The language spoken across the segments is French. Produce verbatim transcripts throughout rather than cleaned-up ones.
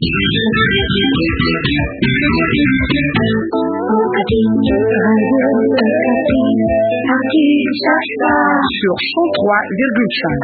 Sur cent trois virgule cinq.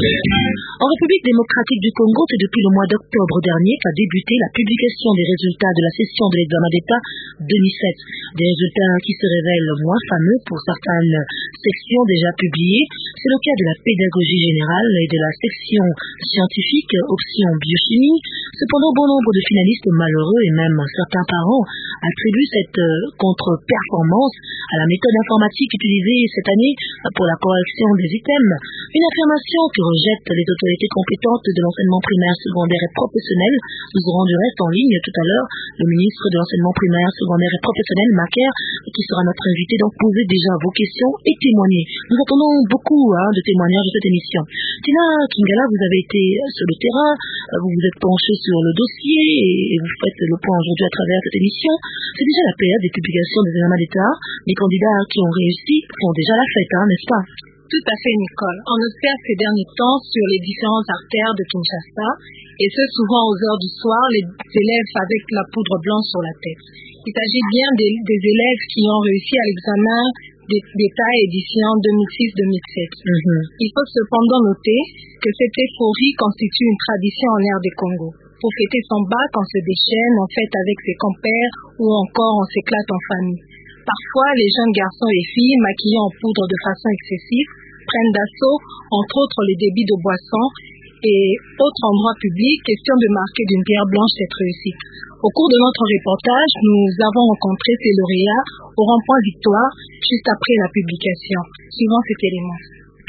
En République démocratique du Congo, c'est depuis le mois d'octobre dernier qu'a débuté la publication des résultats de la session de l'examen d'État deux mille sept. Des résultats qui se révèlent moins fameux pour certaines sections déjà publiées. C'est le cas de la pédagogie générale et de la section scientifique, option biochimie. Cependant, bon nombre de finalistes malheureux et même certains parents attribuent cette contre-performance à la méthode informatique utilisée cette année pour la correction des items. Une affirmation que rejettent les autorités compétentes de l'enseignement primaire, secondaire et professionnel. Nous aurons du reste en ligne tout à l'heure le ministre de l'enseignement primaire, secondaire et professionnel, Macaire, qui sera notre invité. Donc posez déjà vos questions et témoignez. Nous attendons beaucoup hein, de témoignages de cette émission. Tina Kingala, vous avez été sur le terrain, vous vous êtes penché sur le dossier et vous faites le point aujourd'hui à travers cette émission. C'est déjà la période des publications des examens d'État. Les candidats qui ont réussi font déjà la fête, hein, n'est-ce pas? Tout à fait, Nicole. On observe ces derniers temps sur les différentes artères de Kinshasa, et ce souvent aux heures du soir, les élèves avec la poudre blanche sur la tête. Il s'agit bien des, des élèves qui ont réussi à l'examen d'État édition deux mille six deux mille sept. Mm-hmm. Il faut cependant noter que cette euphorie constitue une tradition en l'air des Congo. Pour fêter son bac, on se déchaîne, on fête avec ses compères ou encore on s'éclate en famille. Parfois, les jeunes garçons et filles, maquillés en poudre de façon excessive, prennent d'assaut, entre autres, les débits de boissons et autres endroits publics, question de marquer d'une pierre blanche cette réussite. Au cours de notre reportage, nous avons rencontré ces lauréats au rond-point Victoire, juste après la publication. Suivant cet élément.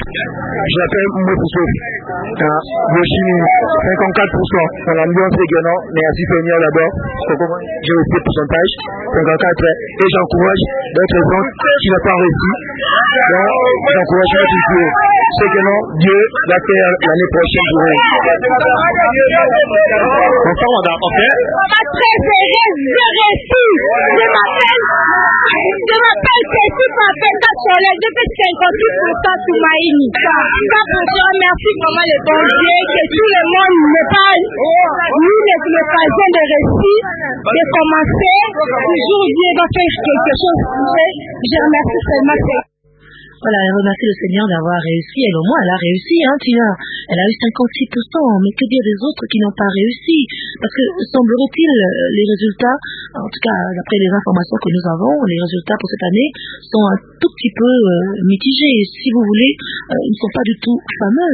Je l'appelle Moussouf. Biochimie, cinquante-quatre pour cent. Dans l'ambiance régionale, mais à Sifénia d'abord. J'ai aussi le pourcentage, cinquante-quatre. Et j'encourage d'autres gens qui n'ont pas réussi. Donc, j'encourage notre culture. C'est que non, Dieu va faire l'année prochaine pour eux. Bonsoir, madame. Ok. On m'a préféré, je réussis. Je m'appelle, je m'appelle Cécile Papenda Soleil. Depuis cinquante-huit pour cent sur Maïni. Ça, pour ça, merci vraiment le bon Dieu que tout le monde me parle. Nous, les Parisiens de réussir, de commencer. Toujours Dieu va faire quelque chose. Je remercie seulement. Voilà, elle remercie le Seigneur d'avoir réussi. Elle, au moins, elle a réussi, hein, Tina. Elle a eu cinquante-six pour cent. Mais que dire des autres qui n'ont pas réussi? Parce que, semblerait-il, les résultats, en tout cas, d'après les informations que nous avons, les résultats pour cette année sont un tout petit peu euh, mitigés. Si vous voulez, euh, ils ne sont pas du tout fameux.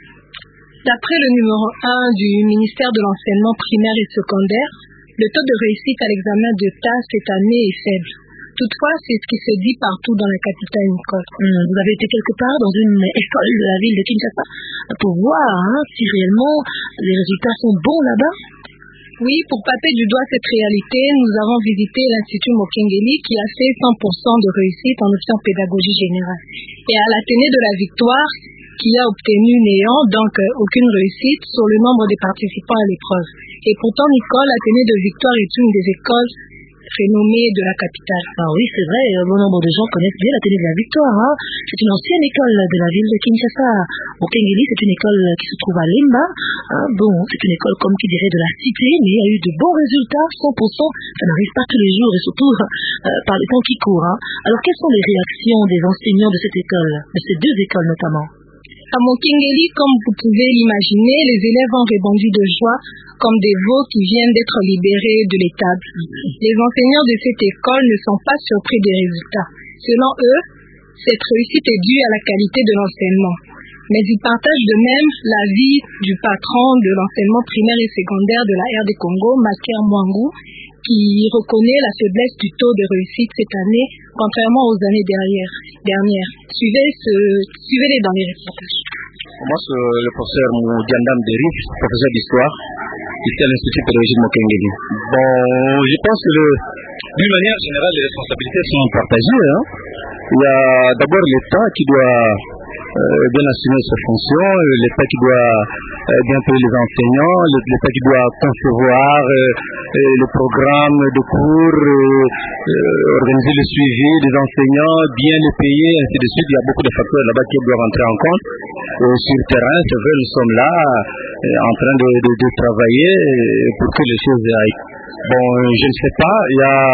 D'après le numéro un du ministère de l'enseignement primaire et secondaire, le taux de réussite à l'examen d'État cette année est faible. Toutefois, c'est ce qui se dit partout dans la capitale, Nicole. Hum, vous avez été quelque part dans une école de la ville de Kinshasa pour voir hein, si réellement les résultats sont bons là-bas? Oui, pour taper du doigt cette réalité, nous avons visité l'Institut Mokengeli qui a fait cent pour cent de réussite en option pédagogie générale. Et à l'Athénée de la Victoire, qui a obtenu néant, donc euh, aucune réussite, sur le nombre des participants à l'épreuve. Et pourtant, Nicole, l'Athénée de Victoire est une des écoles renommée de la capitale. Ah oui, c'est vrai, bon nombre de gens connaissent bien l'Athénée de la Victoire. Hein. C'est une ancienne école de la ville de Kinshasa. Mokengeli, c'est une école qui se trouve à Lemba. Hein. Bon, c'est une école comme qui dirait de la cité, mais il y a eu de bons résultats, cent pour cent. Ça n'arrive pas tous les jours et surtout euh, par les temps qui courent. Hein. Alors, quelles sont les réactions des enseignants de cette école, de ces deux écoles notamment? À Mokengeli, comme vous pouvez l'imaginer, les élèves ont répondu de joie comme des veaux qui viennent d'être libérés de l'étable. Les enseignants de cette école ne sont pas surpris des résultats. Selon eux, cette réussite est due à la qualité de l'enseignement. Mais ils partagent de même l'avis du patron de l'enseignement primaire et secondaire de la R D Congo, Macaire Mwangou, qui reconnaît la faiblesse du taux de réussite cette année, contrairement aux années dernières. dernières. Suivez ce, suivez-les dans les reportages. Moi, c'est le professeur Moudiandam Derif, professeur d'histoire, ici à l'Institut pédagogique Mokengeli. Bon, je pense que le, d'une manière générale, les responsabilités sont partagées. Hein. Il y a d'abord l'État qui doit euh, bien assumer ses fonctions, l'État qui doit euh, bien payer les enseignants, l'État qui doit concevoir euh, euh, le programme de cours, euh, euh, organiser le suivi des enseignants, bien les payer, ainsi de suite. Il y a beaucoup de facteurs là-bas qui doivent rentrer en compte. Euh, sur le terrain, c'est vrai, nous sommes là euh, en train de, de, de travailler pour que les choses aillent. Bon, je ne sais pas, il y a,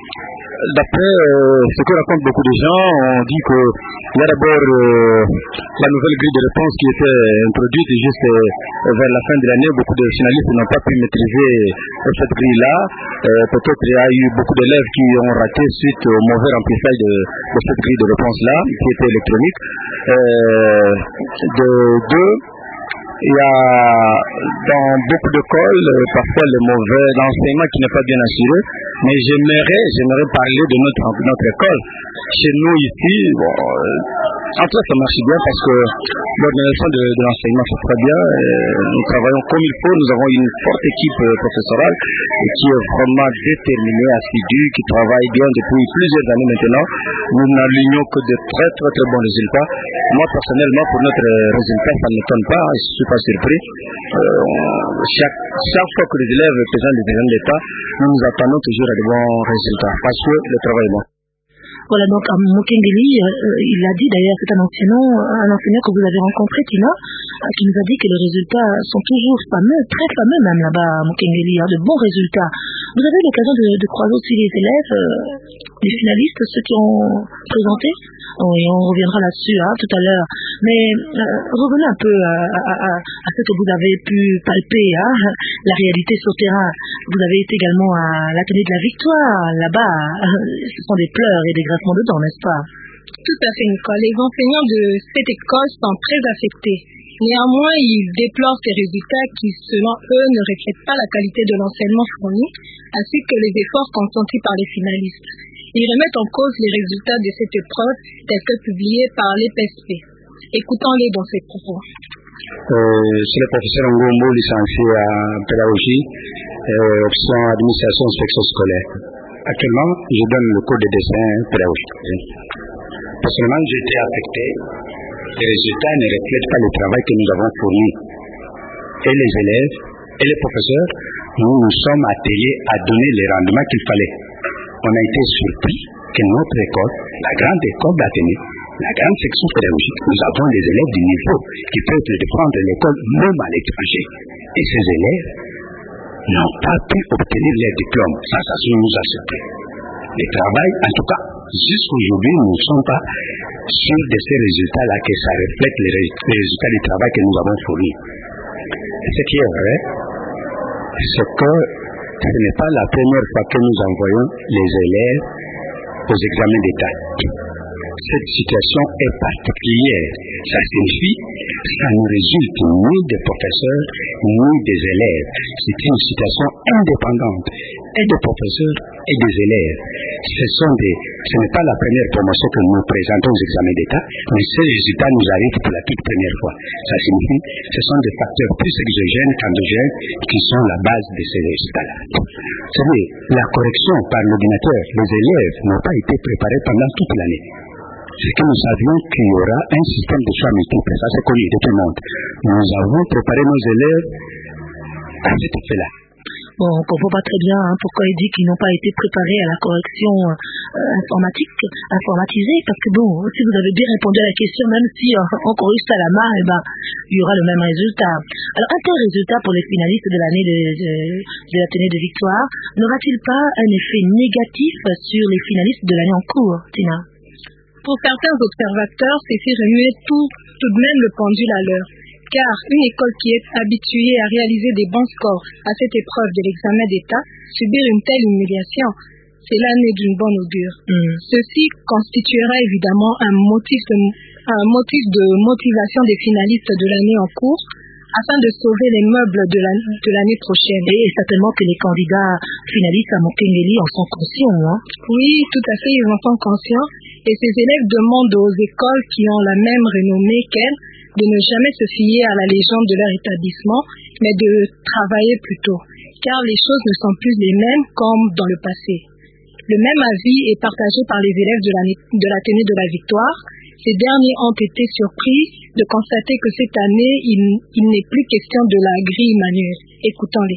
d'après euh, ce que racontent beaucoup de gens, on dit que il y a d'abord euh, la nouvelle grille de réponse qui était introduite et juste euh, vers la fin de l'année, beaucoup de finalistes n'ont pas pu maîtriser cette grille-là. Euh, peut-être il y a eu beaucoup d'élèves qui ont raté suite au mauvais remplissage de, de cette grille de réponse-là, qui était électronique. Euh, de deux, il y a dans beaucoup d'écoles, parfois le mauvais, l'enseignement qui n'est pas bien assuré, mais j'aimerais, j'aimerais parler de notre, notre école. Chez nous ici, bon, euh, en tout cas ça marche bien parce que l'organisation de, de l'enseignement c'est très bien, euh, nous travaillons comme il faut, nous avons une forte équipe euh, professorale et qui est vraiment déterminée, assidue, qui travaille bien depuis plusieurs années maintenant. Nous n'alignons que de très très très bons résultats. Moi personnellement, pour notre résultat, ça ne m'étonne pas, je ne suis pas surpris. Euh, chaque, chaque fois que les élèves présentent des examens d'État, nous nous attendons toujours à de bons résultats parce que le travail est bon. Voilà, donc à Mokengeli, euh, il l'a dit d'ailleurs, c'est un enseignant, un enseignant que vous avez rencontré, Tina, euh, qui nous a dit que les résultats sont toujours fameux, très fameux même là-bas à Mokengeli, hein, de bons résultats. Vous avez eu l'occasion de, de croiser aussi les élèves, euh, les finalistes, ceux qui ont présenté. Oh, et on reviendra là-dessus hein, tout à l'heure. Mais euh, revenez un peu à, à, à, à ce que vous avez pu palper, hein, la réalité sur terrain. Vous avez été également à l'atelier de la victoire, là-bas. Ce sont des pleurs et des grincements de dents, n'est-ce pas? Tout à fait, Nicole. Les enseignants de cette école sont très affectés. Néanmoins, ils déplorent ces résultats qui, selon eux, ne reflètent pas la qualité de l'enseignement fourni, ainsi que les efforts consentis par les finalistes. Ils remettent en cause les résultats de cette épreuve tels que publiés par l'E P S P. Écoutons-les dans ces propos. Euh, je suis le professeur Ngombo, licencié en pédagogie, euh, option administration section scolaire. Actuellement, je donne le cours de dessin pédagogique. Personnellement, j'ai été affecté. Les résultats ne reflètent pas le travail que nous avons fourni. Et les élèves et les professeurs, nous nous sommes attelés à donner les rendements qu'il fallait. On a été surpris que notre école, la grande école d'Athénée, la grande section pédagogique, nous avons des élèves du niveau qui peuvent défendre l'école même à l'étranger. Et ces élèves n'ont pas pu obtenir leur diplôme. Ça, ça nous a surpris. Le travail, en tout cas, jusqu'aujourd'hui, nous ne sommes pas sûrs de ces résultats-là, que ça reflète les résultats du travail que nous avons fourni. Ce qui est vrai, c'est que ce n'est pas la première fois que nous envoyons les élèves aux examens d'État. Cette situation est particulière. Ça signifie que ça ne résulte ni des professeurs ni des élèves. C'est une situation indépendante et des professeurs et des élèves. Ce sont des, ce n'est pas la première promotion que nous présentons aux examens d'État, mais ces résultats nous arrivent pour la toute première fois. Ça signifie que ce sont des facteurs plus exogènes qu'endogènes qui sont la base de ces résultats-là. Vous savez, la correction par l'ordinateur, les élèves n'ont pas été préparés pendant toute l'année. C'est que nous savions qu'il y aura un système de choix multiple, ça c'est connu de tout le monde. Nous avons préparé nos élèves à cet effet-là. Bon, on ne comprend pas très bien hein, pourquoi il dit qu'ils n'ont pas été préparés à la correction euh, informatique, informatisée, parce que bon, si vous avez bien répondu à la question, même si euh, on corrige ça à la main, eh ben, il y aura le même résultat. Alors, un tel résultat pour les finalistes de l'année de, de, de l'Athénée de Victoire, n'aura-t-il pas un effet négatif sur les finalistes de l'année en cours, Tina? Pour certains observateurs, ceci remet tout, tout de même le pendule à l'heure. Car une école qui est habituée à réaliser des bons scores à cette épreuve de l'examen d'État, subir une telle humiliation, cela n'est d'une bonne augure. Mm. Ceci constituera évidemment un motif, de, un motif de motivation des finalistes de l'année en cours, afin de sauver les meubles de, la, de l'année prochaine. Et certainement que les candidats finalistes à Mokengeli en sont conscients, hein? Oui, tout à fait, ils en sont conscients. Et ces élèves demandent aux écoles qui ont la même renommée qu'elles de ne jamais se fier à la légende de leur établissement, mais de travailler plutôt, car les choses ne sont plus les mêmes comme dans le passé. Le même avis est partagé par les élèves de l'Athénée de la Victoire, Ces derniers ont été surpris de constater que cette année, il, il n'est plus question de la grille manuelle. Écoutons-les.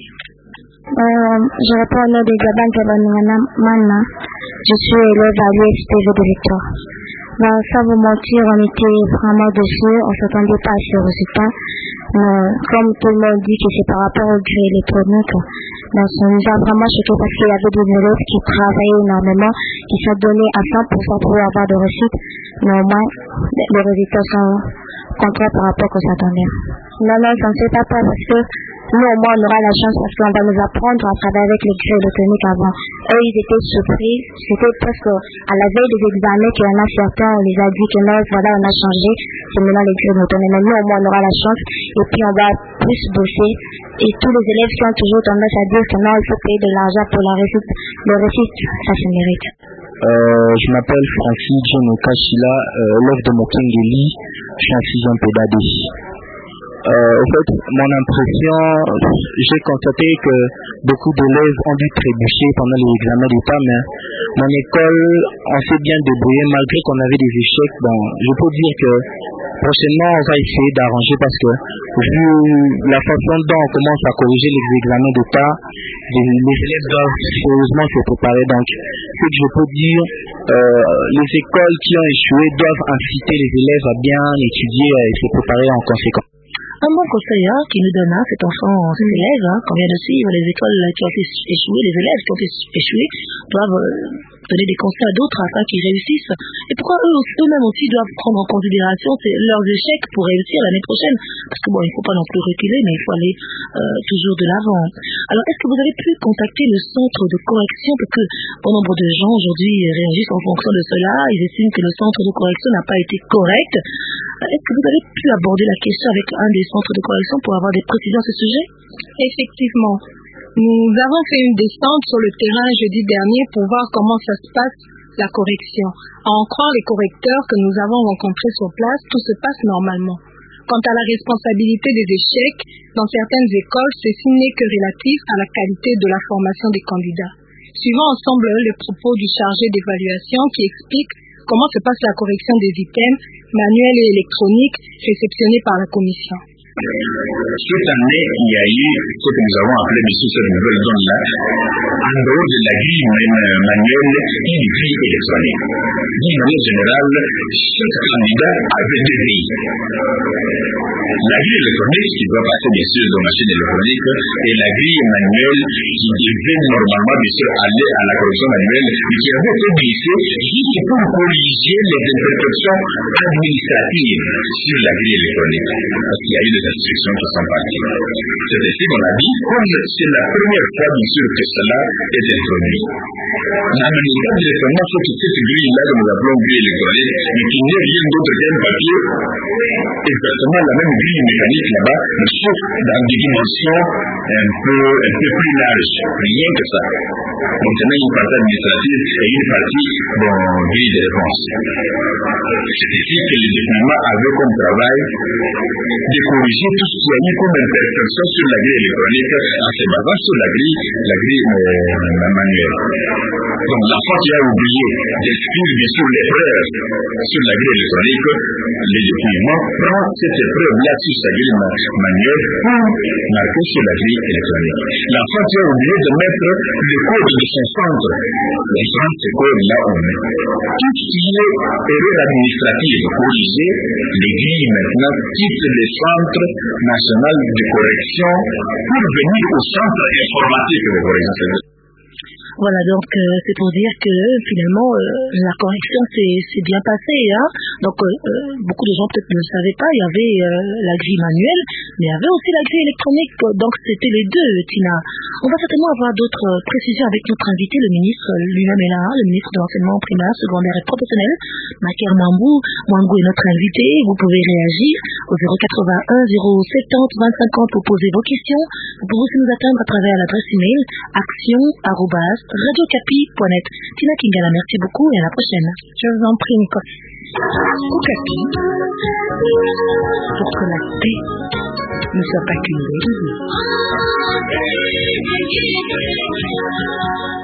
Euh, je réponds au nom de Gaban Gabanwana Mana. Je suis élève à l'U F T V de Victoire. Ben, sans vous mentir, on était vraiment dessus, on ne s'attendait pas à ce résultat. Mais comme tout le monde dit que c'est par rapport au grille électronique, ben, ça nous a vraiment choqué parce qu'il y avait des élèves qui travaillaient énormément, qui sont donnés à cent pour cent pour avoir de réussite. Mais au moins, les résultats sont contraires par rapport à ce qu'on s'attendait. Non, non, ça ne fait pas peur parce que nous, au moins, on aura la chance parce qu'on va nous apprendre à travailler avec les grilles électroniques avant. Eux, ils étaient surpris. C'était presque à la veille des examens qu'il y en a certains, on les a dit que non, voilà, on a changé. C'est maintenant les grilles électroniques. Mais nous, au moins, on aura la chance. Et puis, on va plus bosser. Et tous les élèves qui ont toujours tendance à dire que non, il faut payer de l'argent pour la réussite. Le réussite, ça se mérite. Euh, je m'appelle Francis John Okashila, euh, élève de Mokengeli, je suis en sixième P D A D. Euh, en fait, mon impression, j'ai constaté que beaucoup d'élèves ont dû trébucher pendant les examens d'État, mais mon école, on s'est bien débrouillé malgré qu'on avait des échecs. Bon, je peux dire que prochainement, on va essayer d'arranger parce que vu la façon dont on commence à corriger les examens d'État, les, les élèves doivent sérieusement se préparer. Donc, ce que je peux dire, euh, les écoles qui ont échoué doivent inciter les élèves à bien étudier et se préparer en conséquence. Un bon conseil hein, qui nous donne, hein, cet enfant, cet élève, hein, qu'on vient de suivre, les écoles qui ont échoué, les élèves qui ont échoué, doivent euh, donner des conseils à d'autres afin qu'ils réussissent. Et pourquoi eux aussi, eux-mêmes aussi doivent prendre en considération leurs échecs pour réussir l'année prochaine? Parce que bon, il ne faut pas non plus reculer, mais il faut aller euh, toujours de l'avant. Alors, est-ce que vous avez pu contacter le centre de correction? Parce que bon nombre de gens aujourd'hui réagissent en fonction de cela. Ils estiment que le centre de correction n'a pas été correct. Est-ce que vous avez pu aborder la question avec un des centres de correction pour avoir des précisions à ce sujet? Effectivement. Nous avons fait une descente sur le terrain jeudi dernier pour voir comment ça se passe, la correction. À en croire les correcteurs que nous avons rencontrés sur place, tout se passe normalement. Quant à la responsabilité des échecs, dans certaines écoles, ceci n'est que relatif à la qualité de la formation des candidats. Suivons ensemble le propos du chargé d'évaluation qui explique comment se passe la correction des items manuels et électroniques réceptionnés par la commission. Cette année, il y a eu ce que nous avons appelé sous cette nouvelle zone-là, en dehors de la grille manuelle, une grille électronique. D'une manière générale, chaque candidat avait deux grilles. La grille électronique qui doit passer bien sûr de machine électronique et la grille manuelle qui devait normalement bien sûr aller à la correction manuelle, mais qui avait été glissée juste pour corriger les imperfections administratives sur la grille électronique. Parce qu'il y a eu des instructions qui sont parties. C'est ainsi qu'on a dit, comme c'est la première fois bien sûr que cela est introduit. La manière directement sur cette grille-là que nous appelons grille électronique, mais qui n'est rien d'autre qu'un papier, exactement la même grille mécanique là-bas, mais sauf dans des dimensions un peu, un peu plus larges, rien que ça. Donc il y a une partie administrative et une partie de grille de réponse. C'est ici que le gouvernement avait comme travail de corriger tout ce qu'il y a eu comme imperfection sur la grille électronique en se basant sur la grille, la grille euh, manuelle. Donc l'enfant qui a oublié d'écrire bien sûr l'épreuve sur la grille électronique, le gouvernement prend cette épreuve-là sur sa grille manuelle pour marquer sur la grille électronique. L'enfant qui a oublié de mettre le code de son centre, il prend ce code-là on met. Tout ce qui est erreur administrative, corriger les grilles maintenant, quitte les centres national de correction pour venir au centre informatique de correction. Voilà, donc euh, c'est pour dire que finalement euh, la correction s'est bien passée. Hein. Donc euh, beaucoup de gens peut-être ne le savaient pas, il y avait euh, la grille manuelle, mais il y avait aussi la grille électronique. Donc c'était les deux, Tina. On va certainement avoir d'autres précisions avec notre invité, le ministre lui-même est là, le ministre de l'enseignement primaire, secondaire et professionnel, Maker Mwangou. Mwangou est notre invité, vous pouvez réagir au zéro quatre-vingt-un zéro soixante vingt cinquante pour poser vos questions. Vous pouvez aussi nous atteindre à travers l'adresse email action arobase radiocapi point net. Tina Kingala, merci beaucoup et à la prochaine. Je vous en prie, Nicole. Okapi, pour que la paix ne soit pas qu'une belle idée.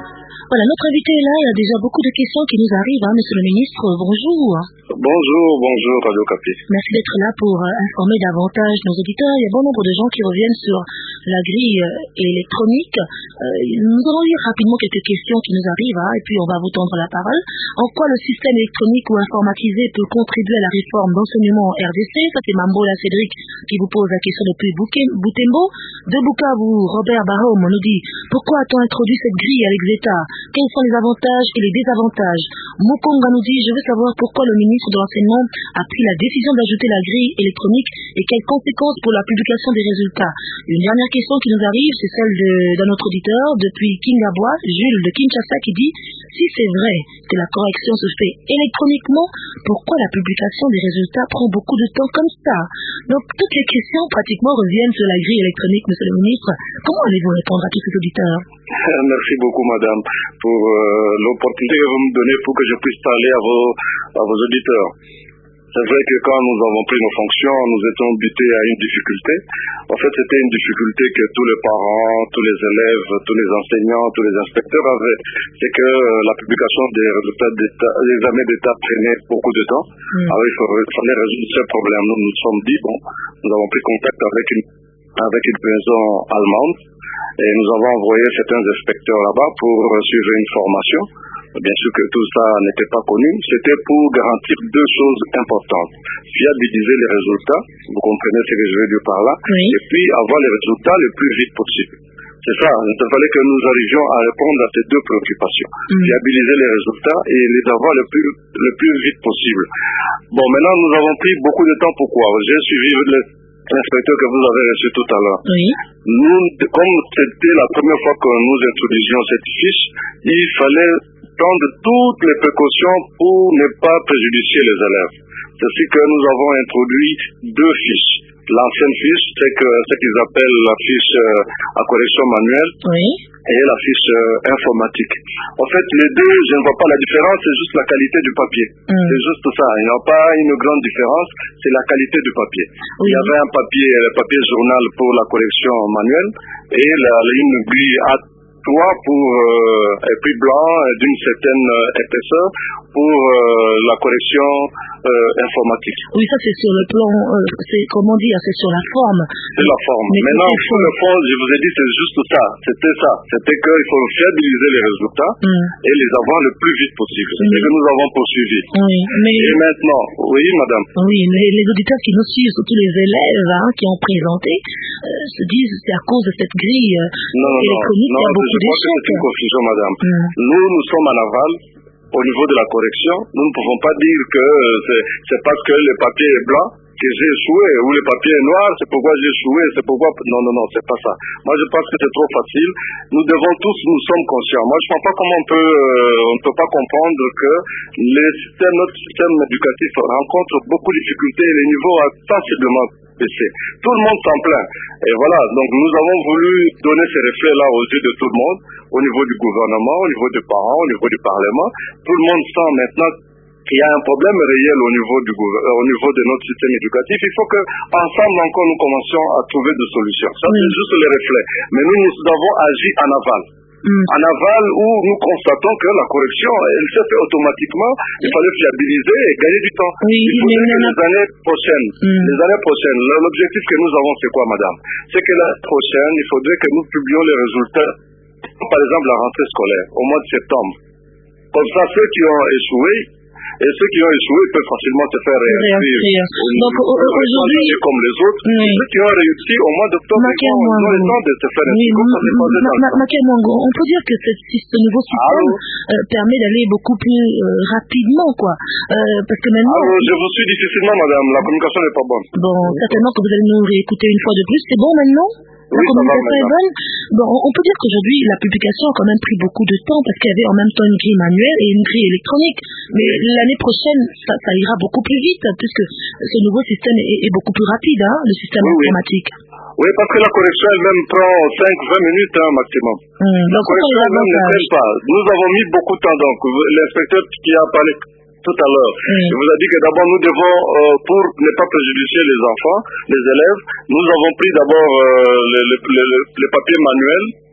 Voilà, notre invité est là, il y a déjà beaucoup de questions qui nous arrivent, hein, monsieur le ministre, bonjour. Bonjour, bonjour Radio Capi. Merci d'être là pour euh, informer davantage nos auditeurs. Il y a bon nombre de gens qui reviennent sur la grille euh, électronique. Euh, nous allons lire rapidement quelques questions qui nous arrivent, hein, et puis on va vous tendre la parole. En quoi le système électronique ou informatisé peut contribuer à la réforme d'enseignement en R D C? Ça c'est Mambola Cédric qui vous pose la question depuis Boutembo. De Bukavu, Robert Barhoum nous dit pourquoi a-t-on introduit cette grille à l'Exeta? Quels sont les avantages et les désavantages? Mukonga nous dit je veux savoir pourquoi le ministre de l'enseignement a pris la décision d'ajouter la grille électronique et quelles conséquences pour la publication des résultats. Une dernière question qui nous arrive, c'est celle d'un autre auditeur depuis Kingabois, Jules de Kinshasa, qui dit si c'est vrai que la correction se fait électroniquement, pourquoi la publication des résultats prend beaucoup de temps comme ça? Donc toutes les questions pratiquement reviennent sur la grille électronique, monsieur le ministre. Comment allez-vous répondre à tous ces auditeurs? Merci beaucoup, madame, pour euh, l'opportunité que vous me donnez pour que je puisse parler à vos, à vos auditeurs. C'est vrai que quand nous avons pris nos fonctions, nous étions butés à une difficulté. En fait, c'était une difficulté que tous les parents, tous les élèves, tous les enseignants, tous les inspecteurs avaient. C'est que euh, la publication des résultats d'État, des examens d'État prenait beaucoup de temps. Mm. Alors, il fallait résoudre ce problème. Nous nous sommes dit, bon, nous avons pris contact avec une, avec une maison allemande et nous avons envoyé certains inspecteurs là-bas pour suivre une formation. Bien sûr que tout ça n'était pas connu. C'était pour garantir deux choses importantes. Fiabiliser les résultats, vous comprenez ce que je veux dire par là, oui. Et puis avoir les résultats le plus vite possible. C'est ça, il fallait que nous arrivions à répondre à ces deux préoccupations. Mm. Fiabiliser les résultats et les avoir le plus, le plus vite possible. Bon, maintenant nous avons pris beaucoup de temps. Pourquoi? J'ai suivi l'inspecteur que vous avez reçu tout à l'heure. Oui. Nous, comme c'était la première fois que nous introduisions cette fiche, il fallait prendre toutes les précautions pour ne pas préjudicer les élèves. C'est ce que nous avons introduit deux fiches. L'ancienne fiche, c'est que ce qu'ils appellent la fiche euh, à correction manuelle, oui. Et la fiche euh, informatique. En fait, les deux, je ne vois pas la différence, c'est juste la qualité du papier. Mm. C'est juste ça. Il n'y a pas une grande différence, c'est la qualité du papier. Oui. Il y avait un papier, le papier journal pour la correction manuelle et la, une grille A trois pour euh, et puis blanc d'une certaine euh, épaisseur pour euh, la correction euh, informatique. Oui, ça c'est sur le plan, euh, c'est comment dire, c'est sur la forme. C'est la forme. Mais maintenant, sur le fond, je vous ai dit, c'est juste ça. C'était ça. C'était qu'il faut fiabiliser les résultats mm. et les avoir le plus vite possible. C'est ce que nous avons poursuivi. Oui, mais... Et maintenant, oui, madame. Oui, mais les auditeurs qui nous suivent, surtout les élèves hein, qui ont présenté, euh, se disent c'est à cause de cette grille euh, non, non, électronique non, qu'il y a beaucoup je crois que c'est une confusion, madame. Mm. Nous, nous sommes en aval. Au niveau de la correction, nous ne pouvons pas dire que c'est parce que le papier est blanc que j'ai échoué, ou le papier est noir, c'est pourquoi j'ai échoué, c'est pourquoi... Non, non, non, c'est pas ça. Moi, je pense que c'est trop facile. Nous devons tous, nous sommes conscients. Moi, je ne pense pas comment on peut, euh, on ne peut pas comprendre que les systèmes, notre système éducatif rencontre beaucoup de difficultés et le niveau a sensiblement baissé. Tout le monde s'en plaint. Et voilà, donc nous avons voulu donner ces reflets-là aux yeux de tout le monde, au niveau du gouvernement, au niveau des parents, au niveau du Parlement. Tout le monde sent maintenant qu'il y a un problème réel au niveau, du, au niveau de notre système éducatif. Il faut qu'ensemble encore nous commencions à trouver des solutions. Ça, oui. C'est juste les reflets. Mais nous, nous avons agi en aval. Mm. En aval, où nous constatons que la correction, elle se fait automatiquement. Il fallait fiabiliser et gagner du temps. Oui, il faut que les années prochaines, mm. les années prochaines, l'objectif que nous avons, c'est quoi, madame? C'est que l'année prochaine, il faudrait que nous publions les résultats, par exemple la rentrée scolaire, au mois de septembre. Comme ça, ceux qui ont échoué, et ceux qui ont échoué peuvent facilement se faire réinscrire. Donc aujourd'hui, comme les autres, oui. Ceux qui ont réussi au mois d'octobre, ils ont le temps de se faire réinscrire. On peut dire que ce nouveau système euh, permet d'aller beaucoup plus euh, rapidement, quoi. Euh, parce que maintenant. Alors, je vous suis difficilement, madame. La communication n'est pas bonne. Bon, certainement que vous allez nous réécouter une fois de plus. C'est bon maintenant? La oui, communication est bonne. Bon, on peut dire qu'aujourd'hui, la publication a quand même pris beaucoup de temps parce qu'il y avait en même temps une grille manuelle et une grille électronique. Mais l'année prochaine, ça, ça ira beaucoup plus vite puisque ce nouveau système est, est beaucoup plus rapide, hein, le système oui, informatique. Oui, parce que la correction elle-même prend cinq à vingt minutes hein, maximum. Mmh, la correction elle-même ne traîne pas. Nous avons mis beaucoup de temps. Donc, l'inspecteur qui a parlé tout à l'heure, mmh. il vous a dit que d'abord nous devons, euh, pour ne pas préjudicer les enfants, les élèves, nous avons pris d'abord euh, le, le, le, le papier manuel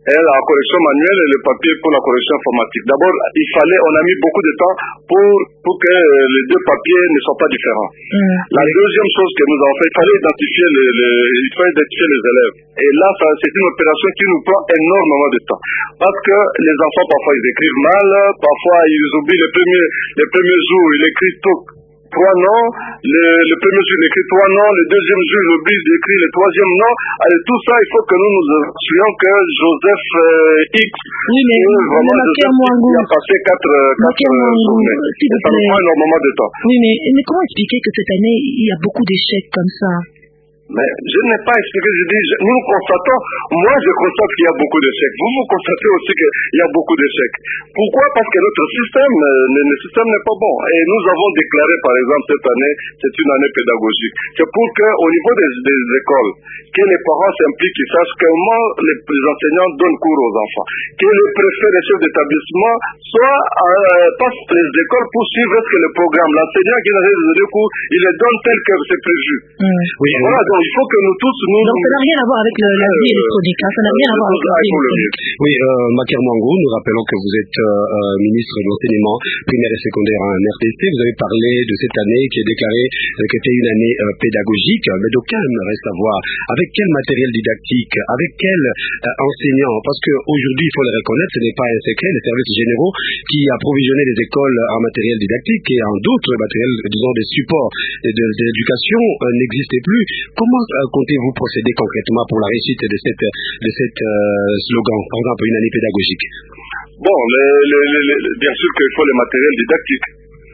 et la correction manuelle et le papier pour la correction informatique. D'abord, il fallait, on a mis beaucoup de temps pour, pour que les deux papiers ne soient pas différents. Mmh. La deuxième chose que nous avons fait, il fallait identifier les, les, il fallait identifier les élèves. Et là, ça, c'est une opération qui nous prend énormément de temps. Parce que les enfants, parfois, ils écrivent mal, parfois, ils oublient les premiers, les premiers jours, ils écrivent tout. Trois noms, le, le premier jour il écrit trois noms, le deuxième jour il oublie d'écrire le troisième nom. Allez, tout ça, il faut que nous nous assurions que Joseph euh, X, oui, mais vraiment Joseph X, a passé quatre, quatre journées. Et ça nous prend énormément de temps. Oui, mais, mais comment expliquer que cette année, il y a beaucoup d'échecs comme ça? Mais je n'ai pas expliqué, je dis, je, nous constatons, moi je constate qu'il y a beaucoup d'échecs. Vous, vous constatez aussi qu'il y a beaucoup d'échecs. Pourquoi? Parce que notre système, le, le système n'est pas bon. Et nous avons déclaré, par exemple, cette année, c'est une année pédagogique. C'est pour qu'au niveau des, des écoles, que les parents s'impliquent, qu'ils sachent comment les, les enseignants donnent cours aux enfants. Que les préfets, les chefs d'établissement, soient, euh, passent les écoles pour suivre ce que le programme. L'enseignant qui a les cours, il les donne tel que c'est prévu. Mmh. Oui, voilà, donc il faut que nous tous nous... Donc ça n'a rien à voir avec le, la vie euh, électronique, hein, ça n'a rien à voir avec la vie électronique. Oui, euh, Maker Mwangou, nous rappelons que vous êtes euh, ministre de l'enseignement primaire et secondaire en R D C. Vous avez parlé de cette année qui est déclarée euh, qui était une année euh, pédagogique, mais d'aucuns aimeraient savoir avec quel matériel didactique, avec quel euh, enseignant, parce qu'aujourd'hui, il faut le reconnaître, ce n'est pas un secret, les services généraux qui approvisionnaient les écoles en matériel didactique et en d'autres matériels, disons des supports de, de, de l'éducation euh, n'existaient plus. Comment euh, comptez-vous procéder concrètement pour la réussite de cette, de cette euh, slogan, par exemple une année pédagogique? Bon, les, les, les, les, bien sûr qu'il faut les matériels didactiques.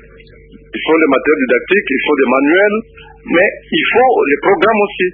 Il faut les matériels didactiques, il faut des manuels, mais il faut les programmes aussi.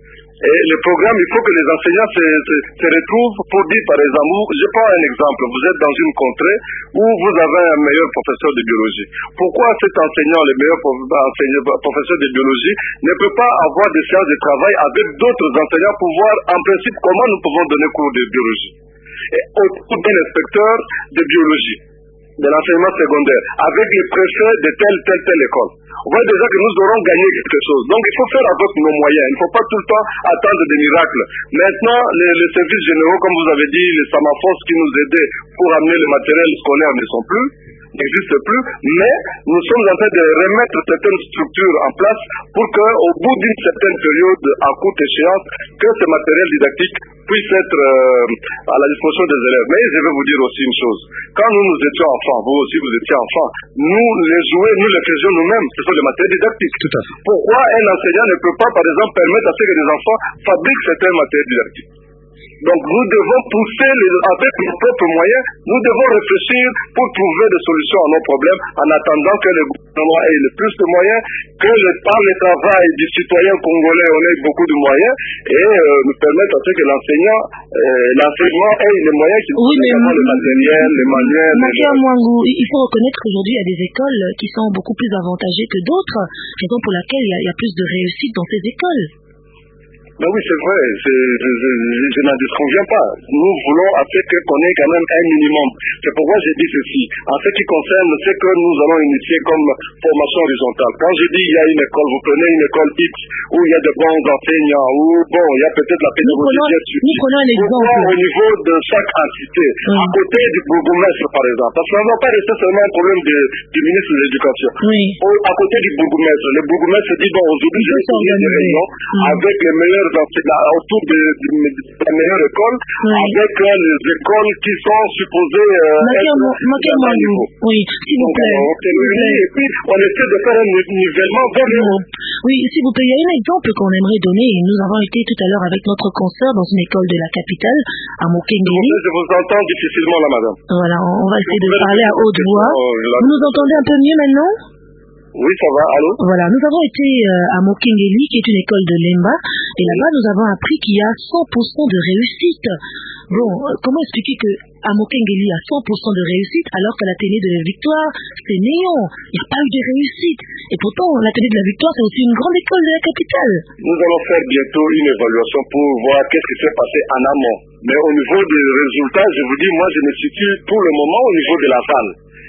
Et le programme, il faut que les enseignants se, se, se retrouvent pour dire, par exemple, je prends un exemple, vous êtes dans une contrée où vous avez un meilleur professeur de biologie. Pourquoi cet enseignant, le meilleur professeur de biologie, ne peut pas avoir des séances de travail avec d'autres enseignants pour voir en principe comment nous pouvons donner cours de biologie? Et autour d'un inspecteur de biologie, de l'enseignement secondaire, avec les préfets de telle, telle, telle école. On voit déjà que nous aurons gagné quelque chose. Donc il faut faire avec nos moyens. Il ne faut pas tout le temps attendre des miracles. Maintenant, les, les services généraux, comme vous avez dit, les Samafos qui nous aidaient pour amener le matériel scolaire ne sont plus, n'existent plus, mais nous sommes en train de remettre certaines structures en place pour qu'au bout d'une certaine période, à courte échéance, que ce matériel didactique puisse être euh, à la disposition des élèves. Mais je vais vous dire aussi une chose. Quand nous nous étions enfants, vous aussi vous étiez enfants, nous les jouets, nous les faisions nous-mêmes. Ce sont des matériels didactiques. Tout à fait. Pourquoi un enseignant ne peut pas, par exemple, permettre à ce que les enfants fabriquent certains matériels didactiques? Donc nous devons pousser les, avec nos propres moyens, nous devons réfléchir pour trouver des solutions à nos problèmes en attendant que le gouvernement ait le plus de moyens, que le, par le travail du citoyen congolais on ait beaucoup de moyens et euh, nous permettre à ce que l'enseignant, euh, l'enseignement ait les moyens qui oui, mais le matériel, les manuels. Maker Mwangou, il faut reconnaître qu'aujourd'hui il y a des écoles qui sont beaucoup plus avantagées que d'autres, raison pour laquelle il y a, il y a plus de réussite dans ces écoles. Ben oui, c'est vrai, je, je, je, je n'en disconviens pas. Nous voulons à ce qu'on ait quand même un minimum. C'est pourquoi j'ai dit ceci. En ce qui concerne ce que nous allons initier comme formation horizontale. Quand je dis il y a une école, vous prenez une école X où il y a de bons enseignants, où bon, il y a peut-être la pédagogie qui est suivie. Nous prenons un exemple. Au niveau de chaque entité, mmh. à côté du bourgmestre par exemple, parce qu'on ne va pas rester seulement un problème de, du ministre de l'Éducation. Oui. À côté du bourgmestre, le bourgmestre dit bon, aujourd'hui je vais faire des réunions mmh. avec les meilleurs autour de, de, de la meilleure école, oui. avec euh, les écoles qui sont supposées euh, être Maker Mwangou. Oui, s'il vous plaît. On s'est réunis et puis on essaie de faire un nivellement vers le haut. Oui, s'il vous plaît, il y a un exemple qu'on aimerait donner. Nous avons été tout à l'heure avec notre concert dans une école de la capitale, à Mokengeli. Je vous entends difficilement là, madame. Voilà, on va essayer de parler à haute voix. Vous nous entendez un peu mieux maintenant? Oui, ça va, allô? Voilà, nous avons été euh, à Mokengeli, qui est une école de Lemba, et là-bas, nous avons appris qu'il y a cent pour cent de réussite. Bon, euh, comment expliquer que à Mokengeli, il y a cent pour cent de réussite, alors qu'à la télé de la Victoire, c'est néant. Il n'y a pas eu de réussite. Et pourtant, la télé de la Victoire, c'est aussi une grande école de la capitale. Nous allons faire bientôt une évaluation pour voir qu'est-ce qui s'est passé en amont. Mais au niveau des résultats, je vous dis, moi, je me situe pour le moment au niveau de la salle.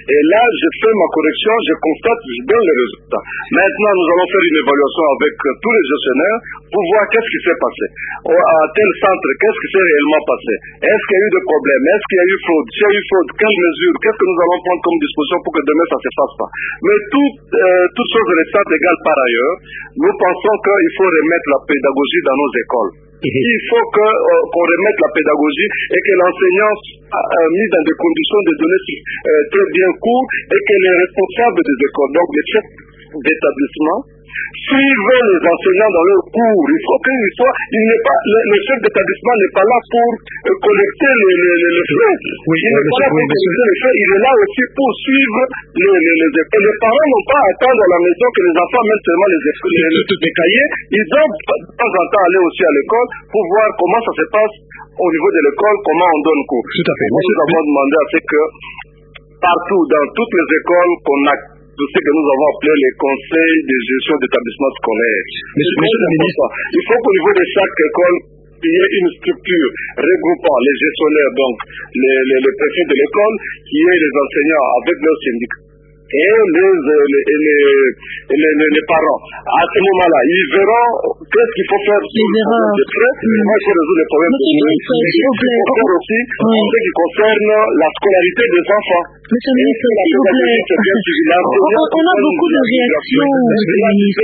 Et là, je fais ma correction, je constate, je donne les résultats. Maintenant, nous allons faire une évaluation avec euh, tous les gestionnaires pour voir qu'est-ce qui s'est passé. À tel centre, qu'est-ce qui s'est réellement passé? Est-ce qu'il y a eu des problèmes? Est-ce qu'il y a eu fraude? S'il y a eu fraude, quelles mesures? Qu'est-ce que nous allons prendre comme disposition pour que demain ça ne se fasse pas? Mais tout, euh, toutes choses restantes égales par ailleurs, nous pensons qu'il faut remettre la pédagogie dans nos écoles. Il faut que, euh, qu'on remette la pédagogie et que l'enseignant soit euh, mis dans des conditions de donner euh, très bien cours et que les responsables des écoles, donc les chefs d'établissement, suivent les enseignants dans leur cours. Il faut qu'il soit, il n'est pas, le, le chef d'établissement n'est pas là pour euh, collecter les, les, les, les frais. Oui, il n'est pas là pour oui, collecter les frais. Il est là aussi pour suivre les, les, les écoles. Les parents n'ont pas à attendre à la maison que les enfants mettent seulement les, les, les, les cahiers. Ils doivent de temps en temps aller aussi à l'école pour voir comment ça se passe au niveau de l'école, comment on donne cours. Tout à fait. Nous avons demandé à ce que partout, dans toutes les écoles, qu'on a tout ce que nous avons appelé les conseils de gestion d'établissements scolaires. Monsieur, monsieur le ministre, il faut qu'au niveau de chaque école, il y ait une structure regroupant les gestionnaires, donc les, les, les préfets de l'école, qui est les enseignants avec leurs syndicats et les, les, les, les, les, les parents. À ce moment-là, ils verront qu'est-ce qu'il faut faire sur le problème des frais. Moi, il faut résoudre les problèmes des frais. Il faut faire aussi en ce qui concerne la scolarité des enfants. Monsieur le ministre, s'il vous plaît, on a beaucoup de réactions, monsieur le ministre.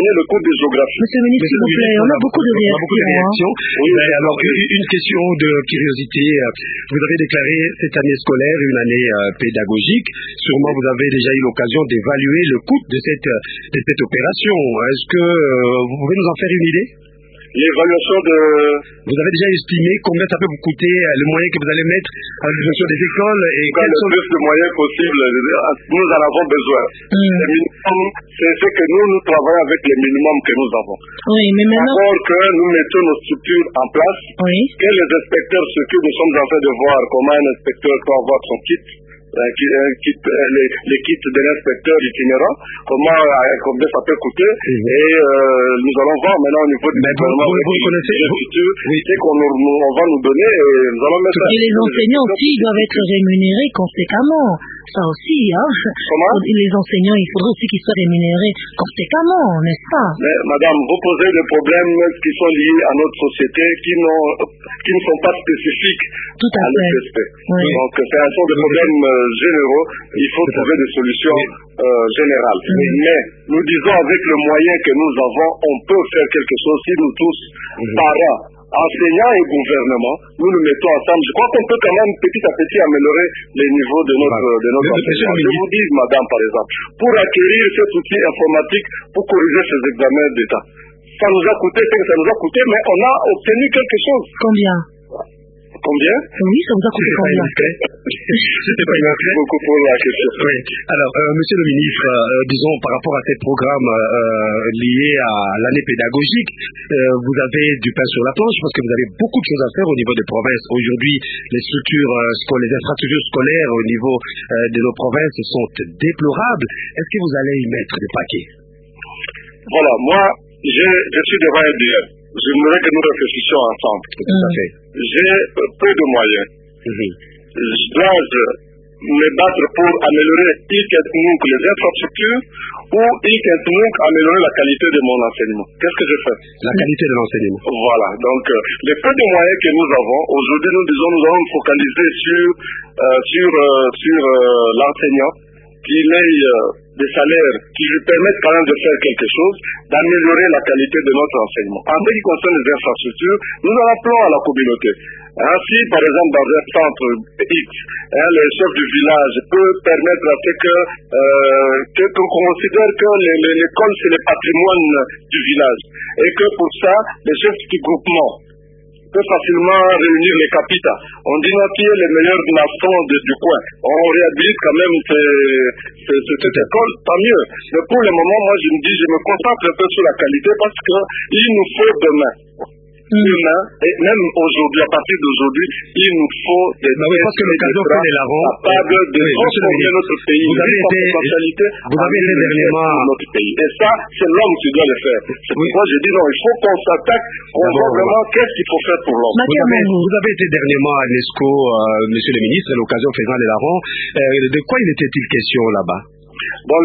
Monsieur le ministre, s'il vous plaît, on a beaucoup de réactions. Oui, alors, une question de curiosité. Vous avez déclaré cette année scolaire une année pédagogique. Sûrement, vous avez déjà eu l'occasion d'évaluer le coût de cette, de cette opération. Est-ce que vous pouvez nous en faire une idée? L'évaluation de... Vous avez déjà estimé combien ça peut vous coûter, le moyen que vous allez mettre à l'évaluation des écoles et quels sont les moyens possibles? Nous en avons besoin. Mm. Le minimum, c'est ce que nous, nous travaillons avec les minimums que nous avons. Oui, mais maintenant... D'abord que nous mettons nos structures en place, oui. Que les inspecteurs s'occupent, nous sommes en train de voir comment un inspecteur peut avoir son kit. Un kit, les, les kits de l'inspecteur itinérant, comment, combien ça peut coûter, mmh. et euh, nous allons voir maintenant au niveau du gouvernement vous, vous connaissez le futur, oui. C'est qu'on nous, on va nous donner et nous allons mettre ça. Et les enseignants aussi doivent être rémunérés conséquemment. Ça aussi, hein. Comment? Les enseignants, il faudrait aussi qu'ils soient rémunérés conséquemment, n'est-ce pas? Mais, madame, vous posez des problèmes qui sont liés à notre société, qui, qui ne sont pas spécifiques Tout à, à fait. l'U S P. Oui. Donc, c'est un sort de problème euh, généraux. Il faut trouver des solutions oui. euh, générales. Oui. Mais nous disons avec le moyen que nous avons, on peut faire quelque chose si nous tous, oui. parents, enseignants et gouvernement, nous nous mettons ensemble. Je crois qu'on peut quand même petit à petit améliorer les niveaux de notre, de notre enseignement. Je vous dis, madame, par exemple, pour acquérir cet outil informatique pour corriger ces examens d'État, ça nous a coûté ce que ça nous a coûté, mais on a obtenu quelque chose. Combien? Combien? Oui, ça vous a coûté combien? C'était pas une enquête. Beaucoup pour la question. Oui. Alors, euh, monsieur le ministre, euh, disons, par rapport à ces programmes euh, liés à l'année pédagogique, euh, vous avez du pain sur la planche parce que vous avez beaucoup de choses à faire au niveau des provinces. Aujourd'hui, les structures euh, scolaires, les infrastructures scolaires au niveau euh, de nos provinces sont déplorables. Est-ce que vous allez y mettre des paquets? Voilà, moi, je, je suis devant un dilemme. Je voudrais que nous réfléchissions ensemble. Tout à fait. J'ai peu de moyens. Mm-hmm. Je dois me battre pour améliorer les infrastructures ou améliorer la qualité de mon enseignement. Qu'est-ce que je fais? La qualité de l'enseignement. Voilà. Donc, euh, les peu de moyens que nous avons, aujourd'hui, nous disons, nous allons nous focaliser sur, euh, sur, euh, sur euh, l'enseignant, qu'il ait euh, des salaires qui lui permettent quand même de faire quelque chose, d'améliorer la qualité de notre enseignement. En ce qui concerne les infrastructures, nous en appelons à la communauté. Hein, si, par exemple, dans un centre X, hein, le chef du village peut permettre à ce que, euh, que qu'on considère que l'école, c'est le patrimoine du village. Et que pour ça, les chefs du groupement peut facilement réunir les capitales. On dit non, qui est le meilleur maçon du coin. On réhabilite quand même ces, ces, cette école, tant mieux. Mais pour le moment, moi je me dis, je me concentre un peu sur la qualité parce qu'il nous faut demain. Demain, et même aujourd'hui, à partir d'aujourd'hui, il nous faut des bah oui, parce que l'occasion fait les larrons capables de oui, transformer notre pays. Vous avez été, vous avez été dernièrement notre pays. Et ça, c'est l'homme qui doit le faire. C'est pourquoi j'ai dit non, il faut qu'on s'attaque, qu'on voit vraiment qu'est-ce qu'il faut faire pour l'homme. Vous avez, vous avez été dernièrement à l'UNESCO, euh, monsieur le ministre, à l'occasion faisant les larrons. Euh, de quoi il était-il question là-bas? Bon,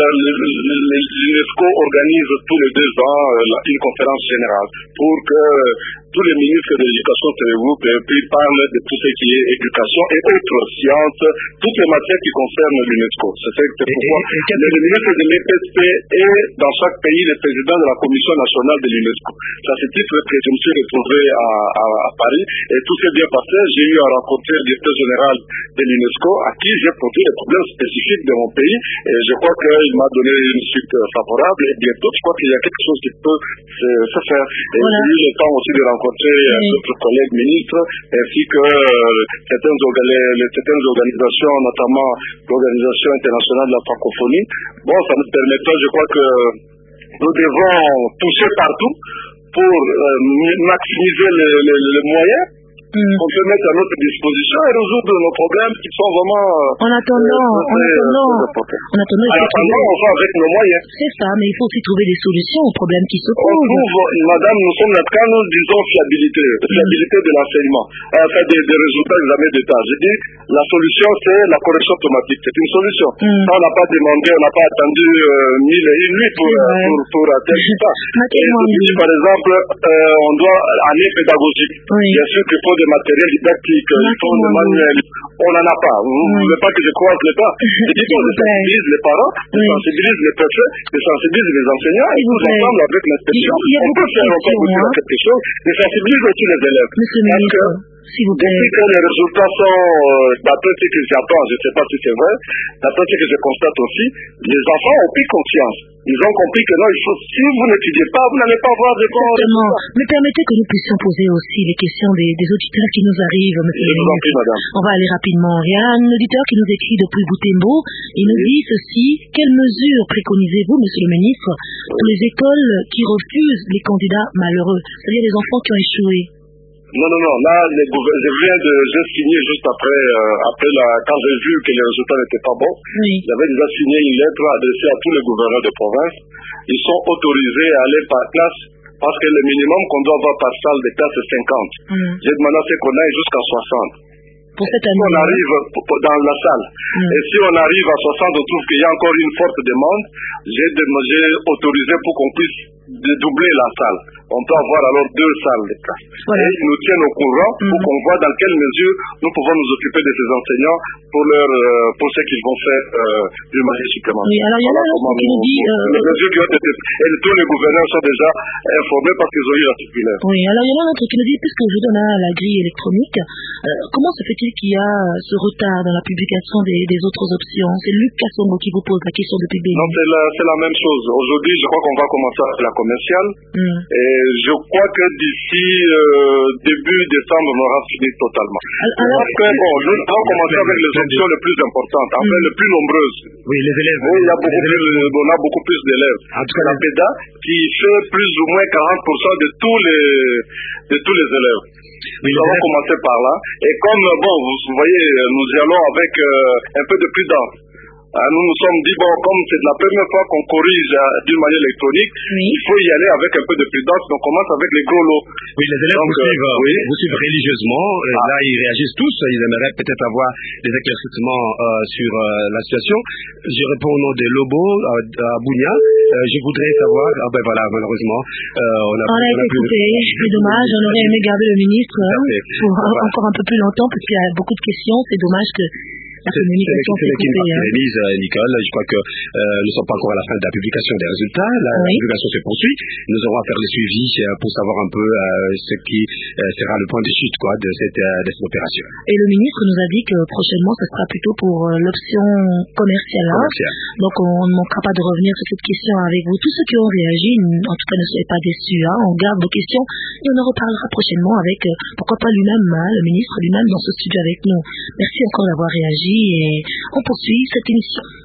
l'UNESCO organise tous les deux ans euh, une conférence générale pour que tous les ministres de l'éducation se regroupent et puis parlent de tout ce qui est éducation et autres sciences, toutes les matières qui concernent l'UNESCO. C'est pourquoi le ministre de l'E P S P est dans chaque pays le président de la Commission nationale de l'UNESCO. C'est à ce titre que je me suis retrouvé à, à, à Paris et tout s'est bien passé. J'ai eu à rencontrer le directeur général de l'UNESCO à qui j'ai posé les problèmes spécifiques de mon pays et je crois qu'il m'a donné une suite favorable et bientôt je crois qu'il y a quelque chose qui peut se, se faire. Et voilà. J'ai eu le temps aussi de rencontrer oui. d'autres collègues ministres ainsi que euh, certaines, les, certaines organisations, notamment l'Organisation internationale de la francophonie. Bon, ça nous permettra, je crois que nous devons toucher partout pour euh, maximiser les, les, les moyens Mm. qu'on peut mettre à notre disposition et résoudre nos problèmes qui sont vraiment... En attendant, euh, en attendant, en attendant, en attendant on va avec nos moyens. C'est ça, mais il faut aussi trouver des solutions aux problèmes qui se posent. On trouve, madame, nous sommes là quand nous disons fiabilité, mm. fiabilité de l'enseignement, enfin des, des résultats examen d'État. J'ai dit, la solution c'est la correction automatique, c'est une solution. Mm. Ça, on n'a pas demandé, on n'a pas attendu euh, mille et une nuits pour, euh, pour, pour atteindre ça. Et je par exemple, euh, on doit, année pédagogique, oui. bien sûr qu'il faut des matériels didactiques, il faut des manuels. On n'en a pas. Vous ne oui. voulez pas que je croise les pas. Je dis qu'on sensibilise les parents, on oui. sensibilise les préfets, on sensibilise les enseignants, et nous ensemble avec l'inspection, on peut faire encore hein. quelque chose, mais sensibilise aussi les élèves. Monsieur le ministre, s'il vous plaît. Depuis que les résultats sont, euh, d'après ce que j'apprends, je ne sais pas si c'est vrai, d'après ce que je constate aussi, les enfants ont pris conscience. Ils ont compris que non, il faut, si vous n'étudiez pas, vous n'allez pas avoir de bons résultats. Mais permettez que nous puissions poser aussi les questions des, des auditeurs qui nous arrivent, monsieur le ministre. On va aller rapidement. Il y a un auditeur qui nous écrit depuis Boutembo. Il nous dit ceci. Quelles mesures préconisez-vous, monsieur le ministre, pour les écoles qui refusent les candidats malheureux, c'est-à-dire les enfants qui ont échoué? Non, non, non. Là, les je viens de, j'ai signé juste après, euh, après la, quand j'ai vu que les résultats n'étaient pas bons, oui. j'avais déjà signé une lettre adressée à tous les gouverneurs de province. Ils sont autorisés à aller par classe parce que le minimum qu'on doit avoir par salle de classe c'est cinquante. Mm. J'ai demandé à ce qu'on aille jusqu'à soixante. Pour cette année. Si on arrive dans la salle, mm. et si on arrive à soixante, on trouve qu'il y a encore une forte demande, j'ai, j'ai autorisé pour qu'on puisse de doubler la salle. On peut avoir alors deux salles de classe. Voilà. Et ils nous tiennent au courant mm-hmm. pour qu'on voit dans quelle mesure nous pouvons nous occuper de ces enseignants pour leur, euh, pour ce qu'ils vont faire euh, d'une manière supplémentaire. Oui, alors il y en a un qui nous dit... Euh... Les mesures qui ont été... Et tous les gouverneurs sont déjà informés parce qu'ils ont eu la circulaire. Oui, alors il y en a un autre qui nous dit, puisque je donne à la grille électronique, euh, comment se fait-il qu'il y a ce retard dans la publication des, des autres options? C'est Luc Kassongo qui vous pose la question depuis Bénin. Non, c'est la, c'est la même chose. Aujourd'hui, je crois qu'on va commencer avec la commerciale. Mm. Et je crois que d'ici euh, début décembre, on aura fini totalement. Alors, parce que, bon, nous allons commencer avec les options les plus importantes, enfin mm. les plus nombreuses. Oui, les élèves. Oui, il y a beaucoup plus, on a beaucoup plus d'élèves. En tout cas, la P E D A qui fait plus ou moins quarante pour cent de tous les, de tous les élèves. Oui, nous allons commencer par là. Et comme, bon, vous voyez, nous y allons avec euh, un peu de prudence. Ah, nous nous sommes dit, bon, comme c'est la première fois qu'on corrige euh, d'une manière électronique, oui. il faut y aller avec un peu de prudence. Donc, on commence avec les gros lots. Oui, les élèves Donc, vous, suivent, euh, oui. vous suivent religieusement. Ah. Là, ils réagissent tous. Ils aimeraient peut-être avoir des éclaircissements euh, sur euh, la situation. Je réponds au nom de Lobo, à, à Bounia. Euh, je voudrais savoir... Ah ben voilà, malheureusement, euh, on a... On a été coupé. C'est dommage. On aurait aimé garder le ministre hein, pour voilà. encore un peu plus longtemps, parce qu'il y a beaucoup de questions. C'est dommage que... La communication c'est qui réalise, hein. Nicole. Je crois que euh, nous ne sommes pas encore à la fin de la publication des résultats. La oui. publication se poursuit. Nous aurons à faire le suivi euh, pour savoir un peu euh, ce qui euh, sera le point de chute quoi, de, cette, euh, de cette opération. Et le ministre nous a dit que prochainement, ce sera plutôt pour euh, l'option commerciale. commerciale. Donc, on ne manquera pas de revenir sur cette question avec vous. Tous ceux qui ont réagi, en tout cas, ne soyez pas déçus. Hein. On garde vos questions et on en reparlera prochainement avec, euh, pourquoi pas lui-même, hein, le ministre lui-même dans ce studio avec nous. Merci encore d'avoir réagi. Et on poursuit cette émission.